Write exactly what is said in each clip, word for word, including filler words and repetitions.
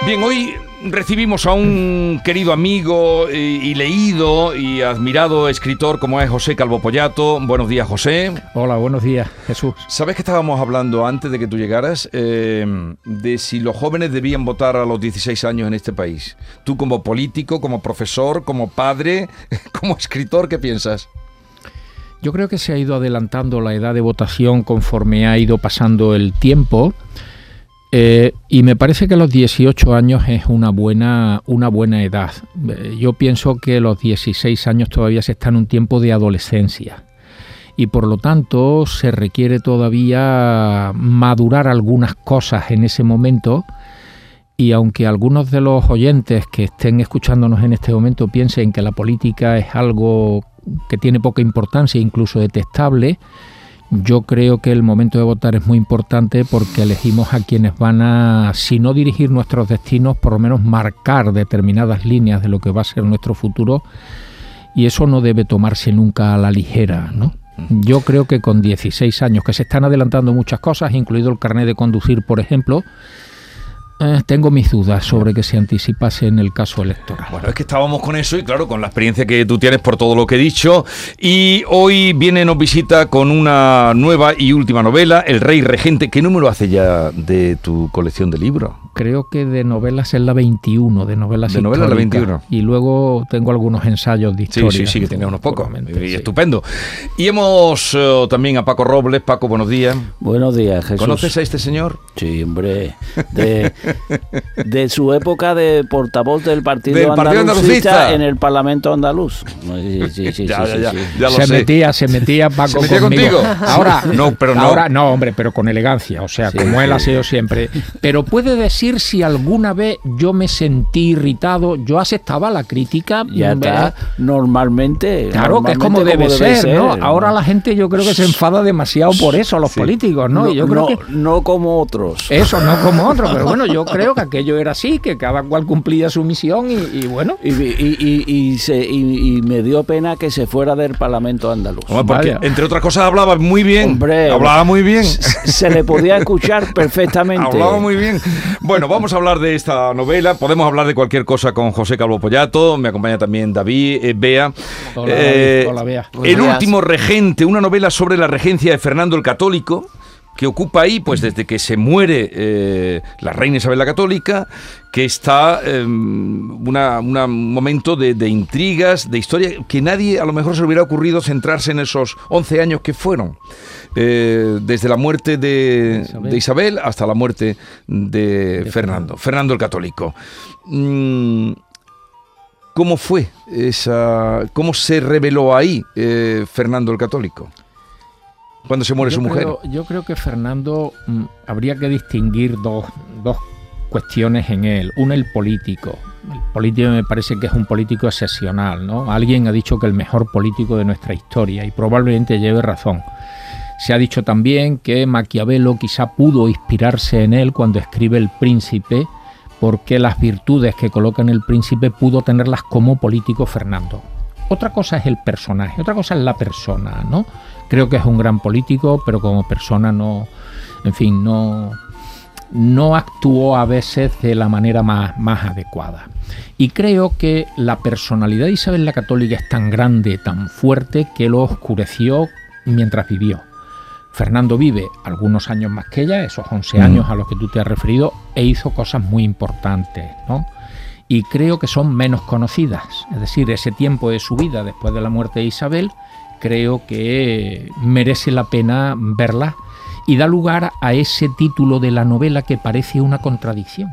Bien, hoy recibimos a un querido amigo y, y leído y admirado escritor como es José Calvo Pollato. Buenos días, José. Hola, buenos días, Jesús. ¿Sabes que estábamos hablando antes de que tú llegaras eh, de si los jóvenes debían votar a los dieciséis años en este país? Tú como político, como profesor, como padre, como escritor, ¿qué piensas? Yo creo que se ha ido adelantando la edad de votación conforme ha ido pasando el tiempo. Eh, y me parece que los dieciocho años es una buena, una buena edad. Eh, yo pienso que los dieciséis años todavía se está en un tiempo de adolescencia y por lo tanto se requiere todavía madurar algunas cosas en ese momento. Y aunque algunos de los oyentes que estén escuchándonos en este momento piensen que la política es algo que tiene poca importancia, incluso detestable, yo creo que el momento de votar es muy importante porque elegimos a quienes van a, si no dirigir nuestros destinos, por lo menos marcar determinadas líneas de lo que va a ser nuestro futuro, y eso no debe tomarse nunca a la ligera, ¿no? Yo creo que con dieciséis años, que se están adelantando muchas cosas, incluido el carnet de conducir, por ejemplo, Eh, tengo mis dudas sobre que se anticipase en el caso electoral. Bueno, es que estábamos con eso y claro, con la experiencia que tú tienes por todo lo que he dicho. Y hoy viene, nos visita con una nueva y última novela, El Rey Regente. ¿Qué número hace ya de tu colección de libros? Creo que de novelas es la veintiuno, de novelas De novelas la veintiuno. Y luego tengo algunos ensayos de historia. Sí, sí, sí, que tenía unos pocos. Y sí. Estupendo. Y hemos uh, también a Paco Robles. Paco, buenos días. Buenos días, Jesús. ¿Conoces a este señor? Sí, hombre. De, de su época de portavoz del Partido, del partido Andalucista en el Parlamento andaluz. Sí, sí, sí, ya, sí, ya, sí, ya, sí. ya lo se sé. metía, se metía Paco ¿Se metía conmigo. contigo? Ahora, no, pero no. Ahora no, hombre, pero con elegancia, o sea, Sí, como sí. él ha sido siempre. Pero puede decir si alguna vez yo me sentí irritado, yo aceptaba la crítica. Ya está, normalmente. Claro, que es como debe, como ser, ser, ¿no? Ahora la gente yo creo que se enfada demasiado por eso, los Sí. políticos, ¿no? No, Y yo creo no, que no como otros. eso no como otro, pero bueno, yo creo que aquello era así, que cada cual cumplía su misión y, y bueno. Y, y, y, y, se, y, y me dio pena que se fuera del Parlamento andaluz. Hombre, porque, Vaya. entre otras cosas, hablaba muy bien. Hombre, hablaba muy bien. Se, se le podía escuchar perfectamente. Hablaba muy bien. Bueno, vamos a hablar de esta novela. Podemos hablar de cualquier cosa con José Calvo Pollato. Me acompaña también David, eh, Bea. Hola, Eh, David. Hola, Bea. El Buenos días. último regente, una novela sobre la regencia de Fernando el Católico, que ocupa ahí, pues desde que se muere eh, la reina Isabel la Católica, que está eh, una, una, un momento de, de intrigas, de historia, que nadie a lo mejor se le hubiera ocurrido centrarse en esos once años que fueron. Eh, desde la muerte de Isabel. de Isabel hasta la muerte de, de Fernando, Fernando el Católico. Mm, ¿Cómo fue esa, cómo se reveló ahí eh, Fernando el Católico? Cuando se muere yo su mujer. Creo, yo creo que Fernando mm, habría que distinguir dos, dos cuestiones en él. Una, el político. El político me parece que es un político excepcional, ¿no? Alguien ha dicho que el mejor político de nuestra historia y probablemente lleve razón. Se ha dicho también que Maquiavelo quizá pudo inspirarse en él cuando escribe El Príncipe, porque las virtudes que coloca en El Príncipe pudo tenerlas como político Fernando. Otra cosa es el personaje, otra cosa es la persona, ¿no? Creo que es un gran político, pero como persona no, en fin, no, no actuó a veces de la manera más, más adecuada. Y creo que la personalidad de Isabel la Católica es tan grande, tan fuerte, que lo oscureció mientras vivió. Fernando vive algunos años más que ella, esos once años a los que tú te has referido, e hizo cosas muy importantes, ¿no? Y creo que son menos conocidas. Es decir, ese tiempo de su vida después de la muerte de Isabel, creo que merece la pena verla y da lugar a ese título de la novela que parece una contradicción.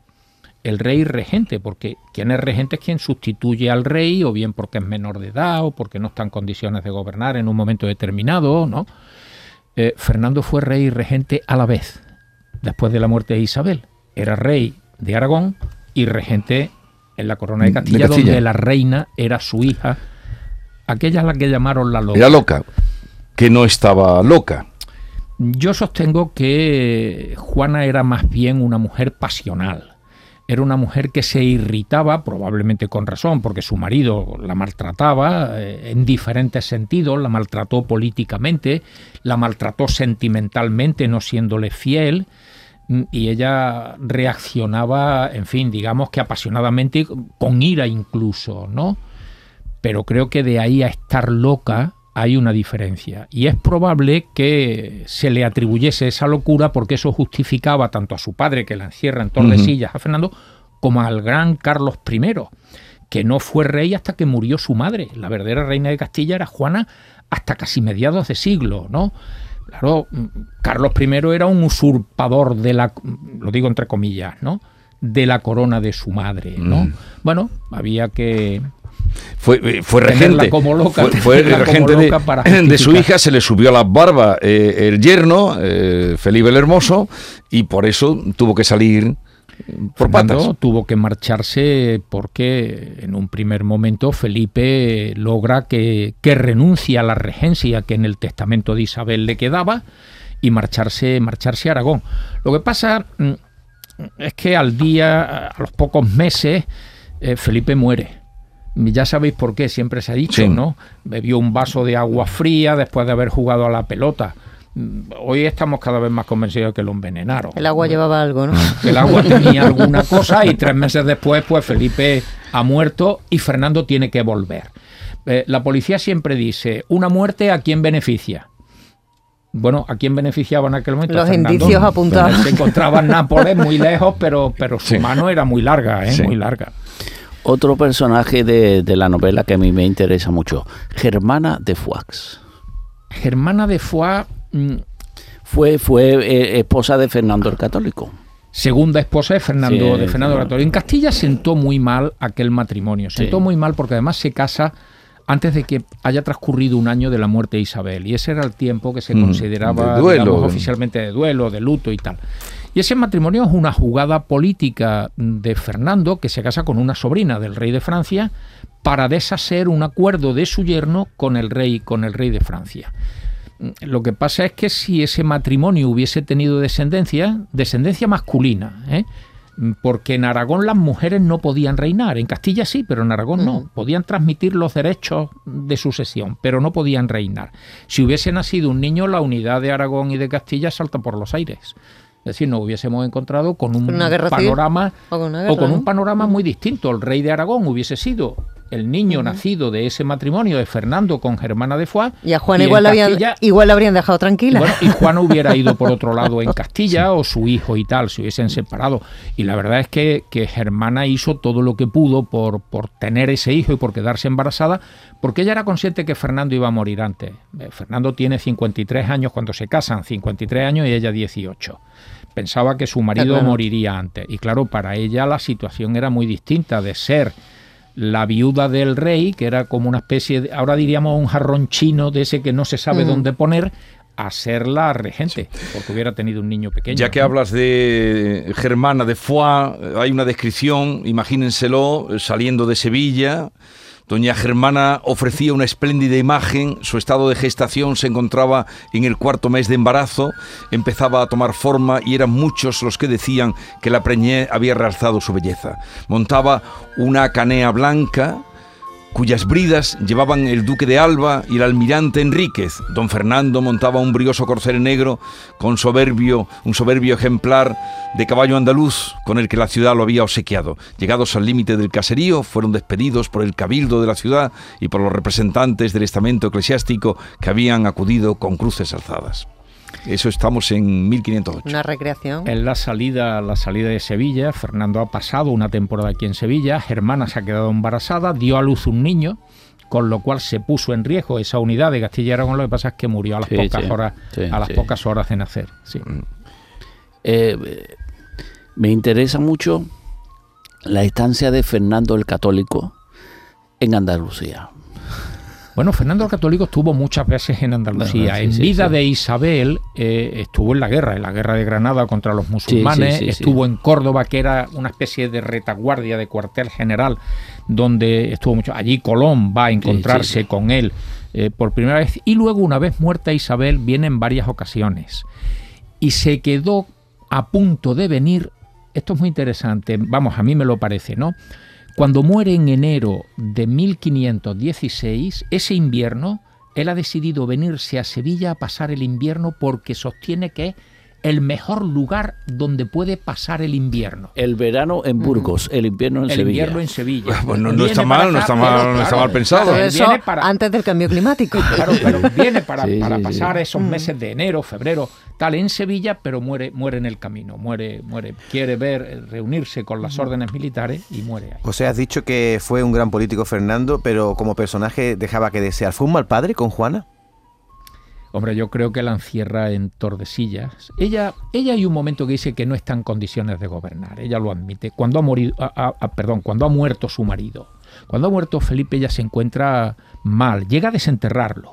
El rey regente, porque quien es regente es quien sustituye al rey, o bien porque es menor de edad, o porque no está en condiciones de gobernar en un momento determinado, ¿no? Eh, Fernando fue rey y regente a la vez, después de la muerte de Isabel. Era rey de Aragón y regente en la corona de Castilla, de Castilla, donde la reina era su hija, aquella a la que llamaron la loca. Era loca, que no estaba loca. Yo sostengo que Juana era más bien una mujer pasional. Era una mujer que se irritaba, probablemente con razón, porque su marido la maltrataba eh, en diferentes sentidos, la maltrató políticamente, la maltrató sentimentalmente, no siéndole fiel. y ella reaccionaba, en fin, digamos que apasionadamente, con ira incluso, ¿no? Pero creo que de ahí a estar loca hay una diferencia. Y es probable que se le atribuyese esa locura porque eso justificaba tanto a su padre, que la encierra en Tordesillas, uh-huh. a Fernando, como al gran Carlos primero, que no fue rey hasta que murió su madre. La verdadera reina de Castilla era Juana hasta casi mediados de siglo, ¿no? Claro, Carlos primero era un usurpador de la, lo digo entre comillas, ¿no?, de la corona de su madre, ¿no? Mm. Bueno, había que... Fue, fue regente, como loca, fue, fue regente de, de su hija, se le subió a la barba eh, el yerno, eh, Felipe el Hermoso, y por eso tuvo que salir por patas. Fernando tuvo que marcharse porque en un primer momento Felipe logra que, que renuncie a la regencia que en el testamento de Isabel le quedaba y marcharse, marcharse a Aragón. Lo que pasa es que al día, a los pocos meses, eh, Felipe muere. Ya sabéis por qué, siempre se ha dicho, sí. ¿no? Bebió un vaso de agua fría después de haber jugado a la pelota. Hoy estamos cada vez más convencidos de que lo envenenaron. El agua llevaba algo, ¿no? Que el agua tenía alguna cosa y tres meses después, pues Felipe ha muerto y Fernando tiene que volver. Eh, la policía siempre dice, ¿una muerte a quién beneficia? Bueno, ¿a quién beneficiaba en aquel momento? Los indicios apuntaban. Se encontraba en Nápoles muy lejos, pero, pero su sí. mano era muy larga, ¿eh? Sí. Muy larga. Otro personaje de, de la novela que a mí me interesa mucho, Germana de Foix. Germana de Foix mmm, fue, fue eh, esposa de Fernando el Católico. Segunda esposa de Fernando, sí, de Fernando el Católico. En Castilla sentó muy mal aquel matrimonio. Sentó sí. muy mal porque además se casa antes de que haya transcurrido un año de la muerte de Isabel. Y ese era el tiempo que se mm, consideraba de duelo, digamos, oficialmente de duelo, de luto y tal. Y ese matrimonio es una jugada política de Fernando, que se casa con una sobrina del rey de Francia, para deshacer un acuerdo de su yerno con el rey, con el rey de Francia. Lo que pasa es que si ese matrimonio hubiese tenido descendencia, descendencia masculina, ¿eh? porque en Aragón las mujeres no podían reinar, en Castilla sí, pero en Aragón no, uh-huh. podían transmitir los derechos de sucesión, pero no podían reinar. Si hubiese nacido un niño, la unidad de Aragón y de Castilla salta por los aires. Es decir, nos hubiésemos encontrado con un panorama o con, guerra, o con ¿no? un panorama muy distinto. El rey de Aragón hubiese sido el niño uh-huh. nacido de ese matrimonio de Fernando con Germana de Foix. Y a Juana igual, Castilla, igual la habrían dejado tranquila. Bueno, y Juana hubiera ido por otro lado en Castilla, sí. o su hijo y tal, se hubiesen separado. Y la verdad es que, que Germana hizo todo lo que pudo por, por tener ese hijo y por quedarse embarazada, porque ella era consciente que Fernando iba a morir antes. Eh, Fernando tiene cincuenta y tres años cuando se casan, cincuenta y tres años y ella dieciocho. Pensaba que su marido claro. moriría antes. Y claro, para ella la situación era muy distinta de ser la viuda del rey, que era como una especie de, ahora diríamos un jarrón chino de ese que no se sabe mm. dónde poner, a ser la regente, porque hubiera tenido un niño pequeño. Ya que ¿no? hablas de Germana de Foix, hay una descripción, imagínenselo, saliendo de Sevilla. Doña Germana ofrecía una espléndida imagen, su estado de gestación se encontraba en el cuarto mes de embarazo, empezaba a tomar forma y eran muchos los que decían que la preñez había realzado su belleza. Montaba una canea blanca, cuyas bridas llevaban el duque de Alba y el almirante Enríquez. Don Fernando montaba un brioso corcel negro con soberbio, un soberbio ejemplar de caballo andaluz con el que la ciudad lo había obsequiado. Llegados al límite del caserío, fueron despedidos por el cabildo de la ciudad y por los representantes del estamento eclesiástico que habían acudido con cruces alzadas. Eso estamos en mil quinientos ocho. Una recreación. En la salida, la salida de Sevilla, Fernando ha pasado una temporada aquí en Sevilla, Germana se ha quedado embarazada, dio a luz un niño, con lo cual se puso en riesgo esa unidad de Castilla y Aragón. Lo que pasa es que murió a las sí, pocas sí, horas, sí, a las sí. pocas horas de nacer. Sí. Eh, me interesa mucho la estancia de Fernando el Católico en Andalucía. Bueno, Fernando el Católico estuvo muchas veces en Andalucía. No, no, sí, en sí, vida sí. de Isabel eh, estuvo en la guerra, en la guerra de Granada contra los musulmanes, sí, sí, sí, estuvo sí. en Córdoba, que era una especie de retaguardia, de cuartel general, donde estuvo mucho. Allí Colón va a encontrarse sí, sí, sí. con él eh, por primera vez, y luego, una vez muerta Isabel, viene en varias ocasiones. Y se quedó a punto de venir, esto es muy interesante, vamos, a mí me lo parece, ¿no? Cuando muere en enero de mil quinientos dieciséis, ese invierno, él ha decidido venirse a Sevilla a pasar el invierno porque sostiene que es el mejor lugar donde puede pasar el invierno. El verano en Burgos, el invierno en el Sevilla. El invierno en Sevilla. Pues no, no está mal, no está mal, no está mal pensado. Claro, eso para, antes del cambio climático. Claro, pero viene para, sí, para sí, pasar sí. esos meses de enero, febrero, tal, en Sevilla, pero muere, muere en el camino, muere, muere, quiere ver, reunirse con las órdenes militares y muere ahí. O sea, has dicho que fue un gran político Fernando, pero como personaje dejaba que desear. ¿Fue un mal padre con Juana? Hombre, yo creo que la encierra en Tordesillas. Ella, ella hay un momento que dice que no está en condiciones de gobernar. Ella lo admite. Cuando ha morido, a, a, perdón, cuando ha muerto su marido, cuando ha muerto Felipe, ella se encuentra mal. Llega a desenterrarlo.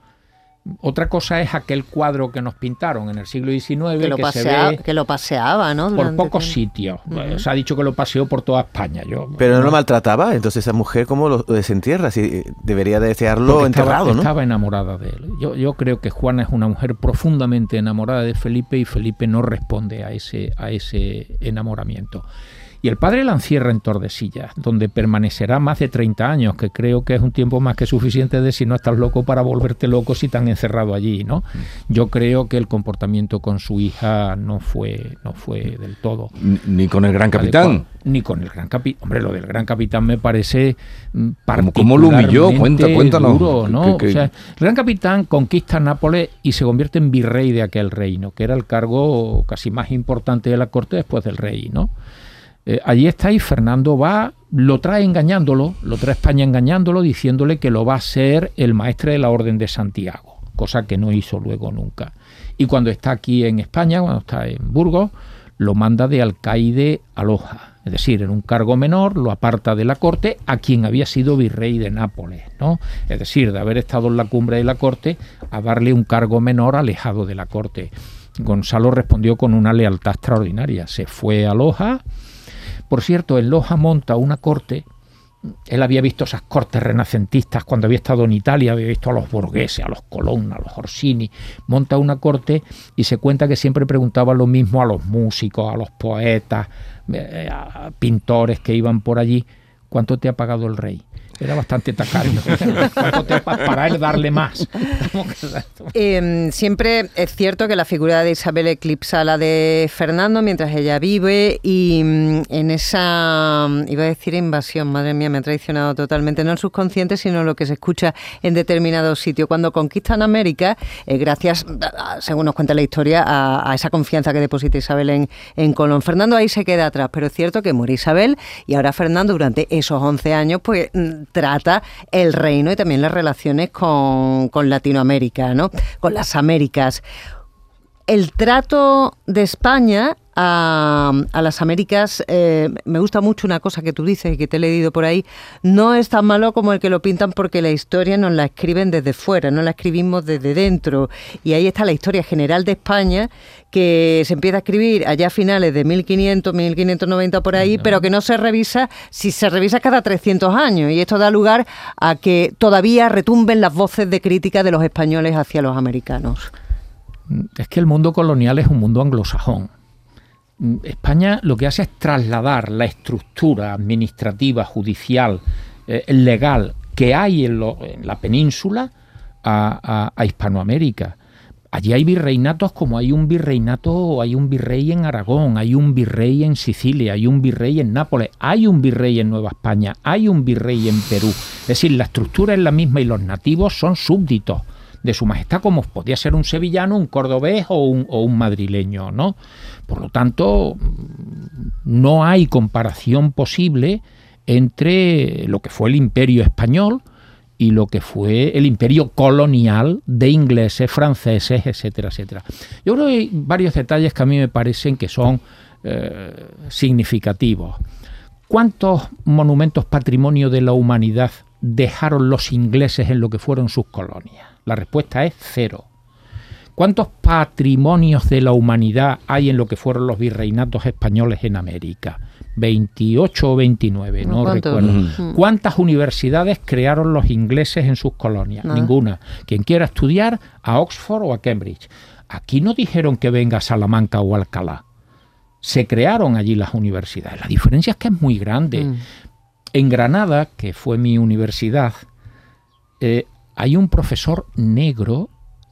Otra cosa es aquel cuadro que nos pintaron en el siglo diecinueve, que, lo que pasea, se ve que lo paseaba, ¿no? Por pocos tiempo. sitios. Uh-huh. Se ha dicho que lo paseó por toda España. Yo, Pero no ¿no? lo maltrataba, entonces esa mujer ¿cómo lo desentierra? Si debería desearlo enterrado, estaba, ¿no? Estaba enamorada de él. Yo, yo creo que Juana es una mujer profundamente enamorada de Felipe y Felipe no responde a ese, a ese enamoramiento. Y el padre la encierra en Tordesillas, donde permanecerá más de treinta años, que creo que es un tiempo más que suficiente de si no estás loco para volverte loco si te han encerrado allí, ¿no? Yo creo que el comportamiento con su hija no fue, no fue del todo. Ni con el gran capitán. Adecuado. Ni con el gran capitán. Hombre, lo del gran capitán me parece particularmente ¿Cómo lo humilló? Cuenta, cuéntanos. Duro, ¿no? Que, que... O sea, el gran capitán conquista Nápoles y se convierte en virrey de aquel reino, que era el cargo casi más importante de la corte después del rey, ¿no? Eh, allí está y Fernando va, lo trae engañándolo, lo trae a España engañándolo, diciéndole que lo va a ser el maestre de la Orden de Santiago, cosa que no hizo luego nunca. Y cuando está aquí en España, cuando está en Burgos, lo manda de alcaide a Loja, es decir, en un cargo menor, lo aparta de la corte a quien había sido virrey de Nápoles, ¿no? Es decir, de haber estado en la cumbre de la corte a darle un cargo menor alejado de la corte. Gonzalo respondió con una lealtad extraordinaria, se fue a Loja. Por cierto, en Loja monta una corte. Él había visto esas cortes renacentistas cuando había estado en Italia, había visto a los Borghese, a los Colonna, a los Orsini. Monta una corte y se cuenta que siempre preguntaba lo mismo a los músicos, a los poetas, a pintores que iban por allí. ¿Cuánto te ha pagado el rey? Era bastante tacaño. Para él darle más. Eh, siempre es cierto que la figura de Isabel eclipsa a la de Fernando mientras ella vive y en esa, iba a decir invasión, madre mía, me ha traicionado totalmente, no el subconsciente, sino lo que se escucha en determinados sitios. Cuando conquistan América, eh, gracias, según nos cuenta la historia, a, a esa confianza que deposita Isabel en, en Colón. Fernando ahí se queda atrás, pero es cierto que muere Isabel y ahora Fernando durante esos once años, pues trata el reino y también las relaciones con, con Latinoamérica, ¿no? Con las Américas. El trato de España a, a las Américas, eh, me gusta mucho una cosa que tú dices y que te he leído por ahí, no es tan malo como el que lo pintan porque la historia nos la escriben desde fuera, no la escribimos desde dentro. Y ahí está la historia general de España, que se empieza a escribir allá a finales de mil quinientos, mil quinientos noventa por ahí, no. pero que no se revisa, si se revisa cada trescientos años. Y esto da lugar a que todavía retumben las voces de crítica de los españoles hacia los americanos. Es que el mundo colonial es un mundo anglosajón. España lo que hace es trasladar la estructura administrativa, judicial, eh, legal que hay en, lo, en la península a, a, a Hispanoamérica. Allí hay virreinatos como hay un virreinato, hay un virrey en Aragón, hay un virrey en Sicilia, hay un virrey en Nápoles, hay un virrey en Nueva España, hay un virrey en Perú. Es decir, la estructura es la misma y los nativos son súbditos de su majestad, como podía ser un sevillano, un cordobés o un, o un madrileño, ¿no? Por lo tanto, no hay comparación posible entre lo que fue el Imperio español y lo que fue el imperio colonial de ingleses, franceses, etcétera, etcétera. Yo creo que hay varios detalles que a mí me parecen que son eh, significativos. ¿Cuántos monumentos patrimonio de la humanidad dejaron los ingleses en lo que fueron sus colonias? La respuesta es cero. ¿Cuántos patrimonios de la humanidad hay en lo que fueron los virreinatos españoles en América? veintiocho o veintinueve, no ¿Cuánto? recuerdo. Uh-huh. ¿Cuántas universidades crearon los ingleses en sus colonias? Nada. Ninguna. Quien quiera estudiar, a Oxford o a Cambridge. Aquí no dijeron que venga a Salamanca o Alcalá. Se crearon allí las universidades. La diferencia es que es muy grande. Mm. En Granada, que fue mi universidad, eh, hay un profesor negro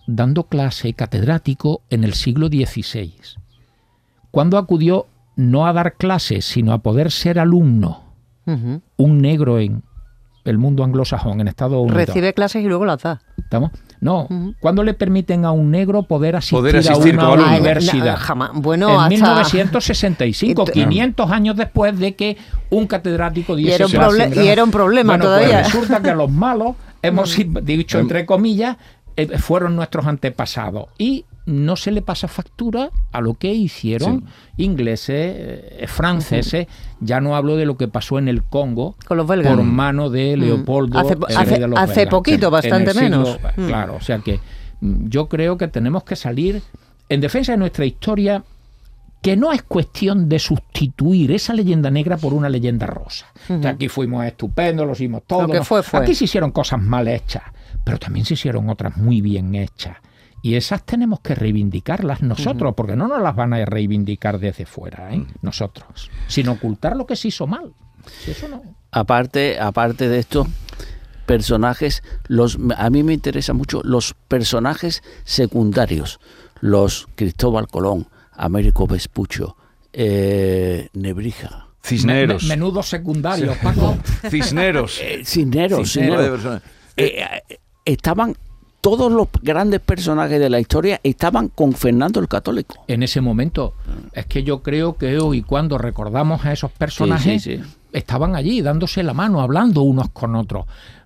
dando clase, catedrático, en el siglo dieciséis. Cuando acudió no a dar clases, sino a poder ser alumno, uh-huh. un negro en el mundo anglosajón, en Estados Unidos. Recibe clases y luego las da. ¿Estamos? No, uh-huh. ¿cuándo le permiten a un negro poder asistir, poder asistir a una universidad? No, jamás. Bueno, en hasta... mil novecientos sesenta y cinco, quinientos años después de que un catedrático diese y era un, clase proble- y era un problema bueno, todavía. Pues resulta que los malos, hemos dicho entre comillas, eh, fueron nuestros antepasados. Y no se le pasa factura a lo que hicieron sí. ingleses, eh, franceses, ya no hablo de lo que pasó en el Congo con los belgas por mano de Leopoldo. Hace, el hace, rey de los hace belgas, poquito, bastante siglo, menos. Claro, o sea que yo creo que tenemos que salir en defensa de nuestra historia, que no es cuestión de sustituir esa leyenda negra por una leyenda rosa. Uh-huh. O sea, aquí fuimos estupendos, lo hicimos todo. Lo que fue, fue. Aquí se hicieron cosas mal hechas, pero también se hicieron otras muy bien hechas. Y esas tenemos que reivindicarlas nosotros, uh-huh. porque no nos las van a reivindicar desde fuera, ¿eh? nosotros, sin ocultar lo que se hizo mal. Si eso no... Aparte, aparte de esto, personajes, los, a mí me interesan mucho los personajes secundarios, los Cristóbal Colón, Américo Vespucio, eh, Nebrija. Cisneros. Me, menudos secundarios, Paco. Cisneros. Eh, Cisneros, Cisneros. Cisneros. Eh, eh, estaban... Todos los grandes personajes de la historia estaban con Fernando el Católico. En ese momento. Es que yo creo que hoy, cuando recordamos a esos personajes, sí, sí, sí. estaban allí dándose la mano, hablando unos con otros.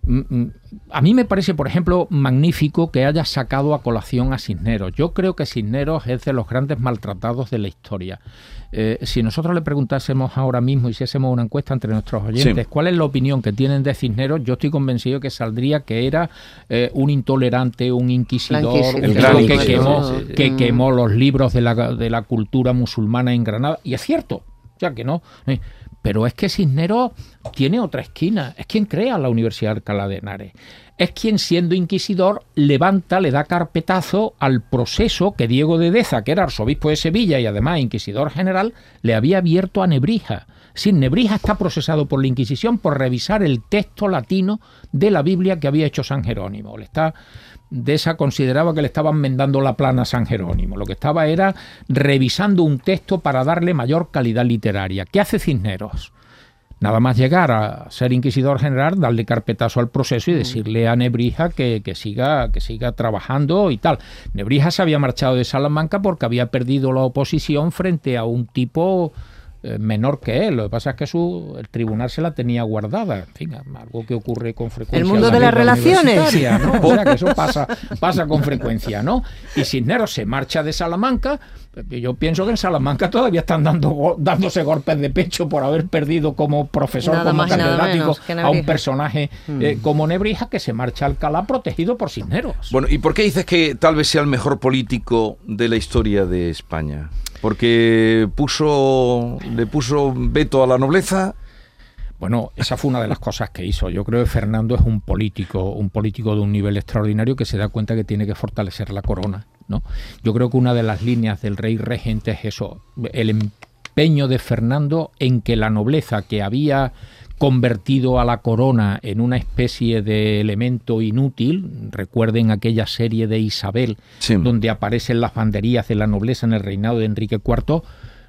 A mí me parece, por ejemplo, magnífico que haya sacado a colación a Cisneros. Yo creo que Cisneros es de los grandes maltratados de la historia. Eh, si nosotros le preguntásemos ahora mismo, y si hacemos una encuesta entre nuestros oyentes, sí. cuál es la opinión que tienen de Cisneros, yo estoy convencido que saldría que era eh, un intolerante, un inquisidor, un gran que, quemó, sí, sí. que quemó los libros de la, de la cultura musulmana en Granada. Y es cierto, o sea que no... Eh, Pero es que Cisneros tiene otra esquina. Es quien crea la Universidad de Alcalá de Henares. Es quien, siendo inquisidor, levanta, le da carpetazo al proceso que Diego de Deza, que era arzobispo de Sevilla y además inquisidor general, le había abierto a Nebrija. Sí, Nebrija está procesado por la Inquisición por revisar el texto latino de la Biblia que había hecho San Jerónimo. Le está... Deza consideraba que le estaban mendando la plana a San Jerónimo. Lo que estaba era revisando un texto para darle mayor calidad literaria. ¿Qué hace Cisneros? Nada más llegar a ser inquisidor general, darle carpetazo al proceso y decirle a Nebrija que, que, siga, que siga trabajando y tal. Nebrija se había marchado de Salamanca porque había perdido la oposición frente a un tipo... menor que él. Lo que pasa es que su, el tribunal se la tenía guardada. En fin, algo que ocurre con frecuencia. El mundo de las relaciones. ¿No? O sea, que eso pasa, pasa con frecuencia, ¿no? Y Cisneros se marcha de Salamanca. Yo pienso que en Salamanca todavía están dando, dándose golpes de pecho por haber perdido como profesor, nada como catedrático, a un personaje mm. eh, como Nebrija, que se marcha a Alcalá protegido por Cisneros. Bueno, ¿y por qué dices que tal vez sea el mejor político de la historia de España? Porque puso, le puso veto a la nobleza. Bueno, esa fue una de las cosas que hizo. Yo creo que Fernando es un político, un político de un nivel extraordinario que se da cuenta que tiene que fortalecer la corona, ¿no? Yo creo que una de las líneas del rey regente es eso, el empeño de Fernando en que la nobleza que había convertido a la corona en una especie de elemento inútil, recuerden aquella serie de Isabel, sí. donde aparecen las banderías de la nobleza en el reinado de Enrique cuarto,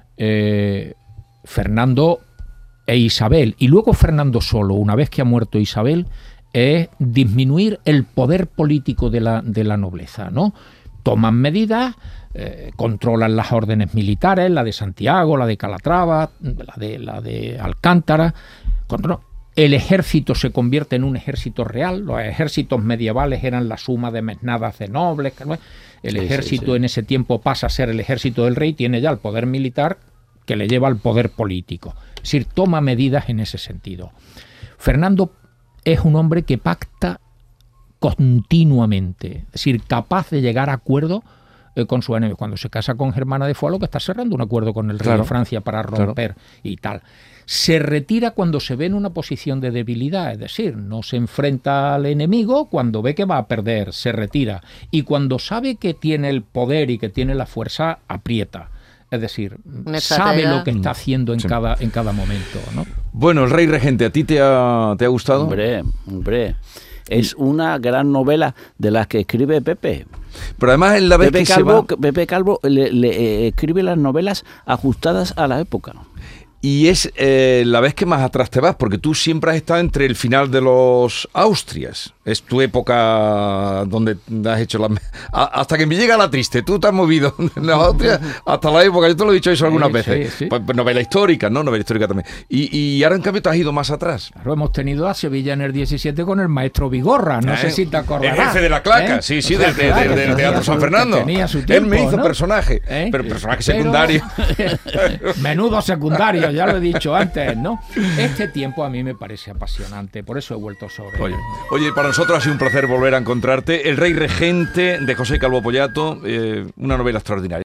eh, Fernando e Isabel, y luego Fernando solo, una vez que ha muerto Isabel, es disminuir el poder político de la, de la nobleza, ¿no? Toman medidas, eh, controlan las órdenes militares, la de Santiago, la de Calatrava, la de, la de Alcántara. Control. El ejército se convierte en un ejército real. Los ejércitos medievales eran la suma de mesnadas de nobles. El sí, ejército sí, sí. en ese tiempo pasa a ser el ejército del rey, tiene ya el poder militar que le lleva al poder político. Es decir, toma medidas en ese sentido. Fernando es un hombre que pacta continuamente, es decir, capaz de llegar a acuerdos eh, con sus enemigos. Cuando se casa con Germana de Foix, lo que está cerrando un acuerdo con el rey claro, de Francia para romper claro. y tal. Se retira cuando se ve en una posición de debilidad, es decir, no se enfrenta al enemigo, cuando ve que va a perder, se retira. Y cuando sabe que tiene el poder y que tiene la fuerza, aprieta. Es decir, sabe lo que está haciendo en, sí. cada, en cada momento, ¿no? Bueno, el rey regente, ¿a ti te ha, te ha gustado? Hombre, hombre. Es una gran novela de las que escribe Pepe. Pero además en la vez Pepe que Calvo, se va... Pepe Calvo le, le, eh, escribe las novelas ajustadas a la época. Y es eh, la vez que más atrás te vas, porque tú siempre has estado entre el final de los Austrias. Es tu época donde has hecho la... Hasta que me llega la triste, tú te has movido en las Austrias hasta la época, yo te lo he dicho eso algunas Sí, veces. sí, sí. Pues, pues novela histórica, ¿no? Novela histórica también. Y, y ahora en cambio te has ido más atrás. Claro, hemos tenido a Sevilla en el diecisiete con el maestro Vigorra, no ¿Eh? sé si te acordarás. El jefe de la claca, ¿eh? sí, sí, O sea, del de, claro, de, de, de Teatro tenía San su- Fernando. tenía su Él tiempo, me hizo ¿no? personaje, ¿Eh? pero personaje Pero- secundario. Menudo secundario, ya lo he dicho antes, ¿no? Este tiempo a mí me parece apasionante, por eso he vuelto sobre Oye, él. oye, para nosotros ha sido un placer volver a encontrarte. El Rey Regente de José Calvo Pollato, eh, una novela extraordinaria.